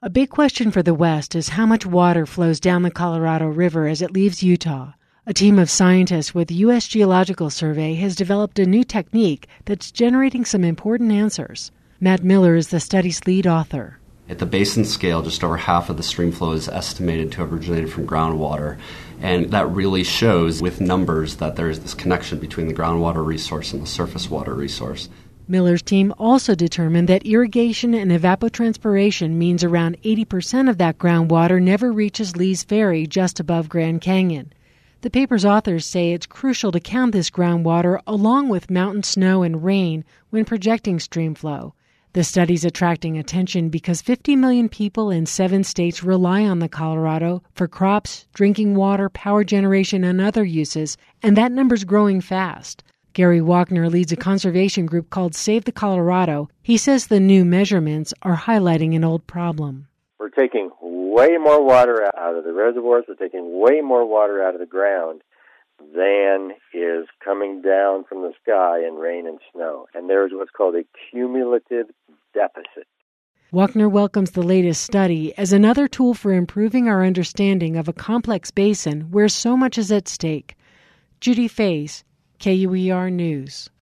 A big question for the West is how much water flows down the Colorado River as it leaves Utah. A team of scientists with the U.S. Geological Survey has developed a new technique that's generating some important answers. Matt Miller is the study's lead author. At the basin scale, just over half of the stream flow is estimated to have originated from groundwater. And that really shows with numbers that there is this connection between the groundwater resource and the surface water resource. Miller's team also determined that irrigation and evapotranspiration means around 80% of that groundwater never reaches Lee's Ferry just above Grand Canyon. The paper's authors say it's crucial to count this groundwater along with mountain snow and rain when projecting stream flow. The study's attracting attention because 50 million people in 7 states rely on the Colorado for crops, drinking water, power generation, and other uses, and that number's growing fast. Gary Wachner leads a conservation group called Save the Colorado. He says the new measurements are highlighting an old problem. We're taking way more water out of the reservoirs. We're taking way more water out of the ground than is coming down from the sky in rain and snow. And there's what's called a cumulative deficit. Wachner welcomes the latest study as another tool for improving our understanding of a complex basin where so much is at stake. Judy Faze, KUER News.